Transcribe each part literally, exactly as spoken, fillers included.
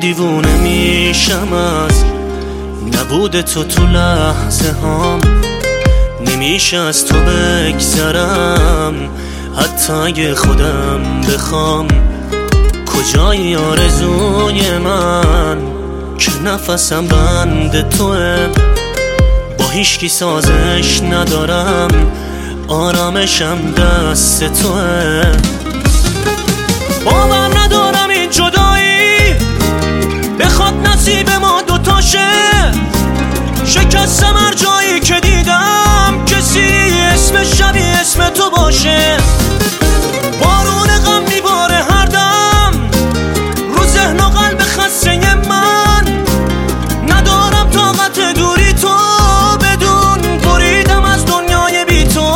دیوونه میشم از نبود تو تو لحظه هام. نمیشه از تو بگذرم حتی اگه خودم بخوام. کجای آرزوی من که نفسم بند توه. با هیچکی سازش ندارم آرامشم دست توه. باور ندارم این جدایی بخواد نصیب ما دوتاشه. شکستم هر جایی که دیدم کسی اسم شبیه اسم تو باشه. بارون غم میباره هر دم رو ذهن و قلب خسته من. ندارم طاقت دوری تو بدون بریدم از دنیای بی تو.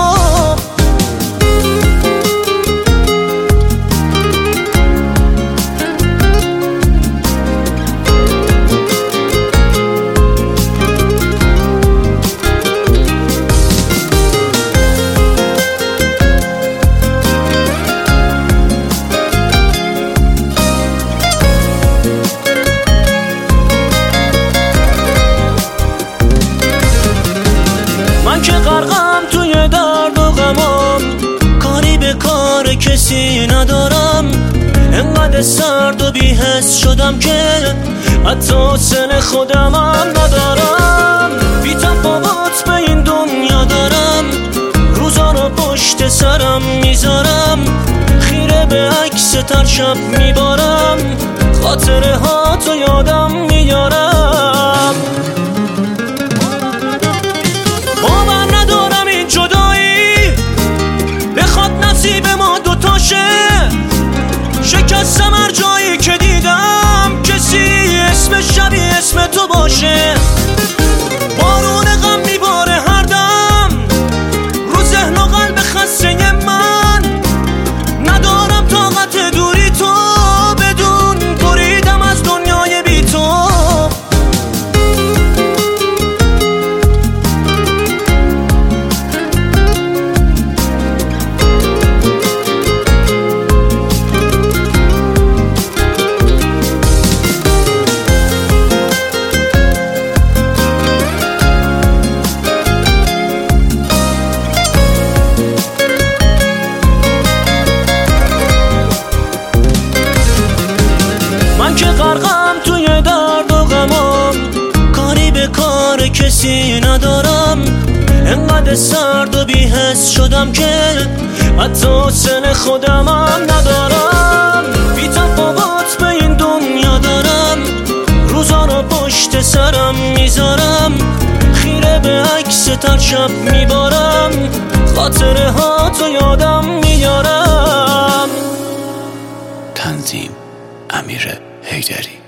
من که غرقم توی درد و غمام، کاری به کار کسی ندارم. انقدر سرد و بی‌حس شدم که حتی حسن خودمم ندارم. بی تفاوت به این دنیا دارم، روزا رو پشت سرم میذارم. خیره به عکس تر شب میبارم، خاطره ها تو یادم میارم. باور ندارم این جدایی بخواد نصیب ما دوتاشه. شکستم هر جایی که دیدم کسی اسم شبیه اسم تو باشه. بارون غم میباره هر دم رو ذهن و قلب خسته من. ندارم طاقت دوری تو بدون بریدم از دنیای بی تو. من که غرقم توی درد و غمام، کاری به کار کسی ندارم. انقدر سرد و بی‌حس شدم که حتی حسن خودمم ندارم. بی تفاوت به این دنیا دارم، روزا رو پشت سرم میذارم. خیره به عکس تر شب میبارم، خاطره ها تو یادم میارم. تنظیم امیر حیدری.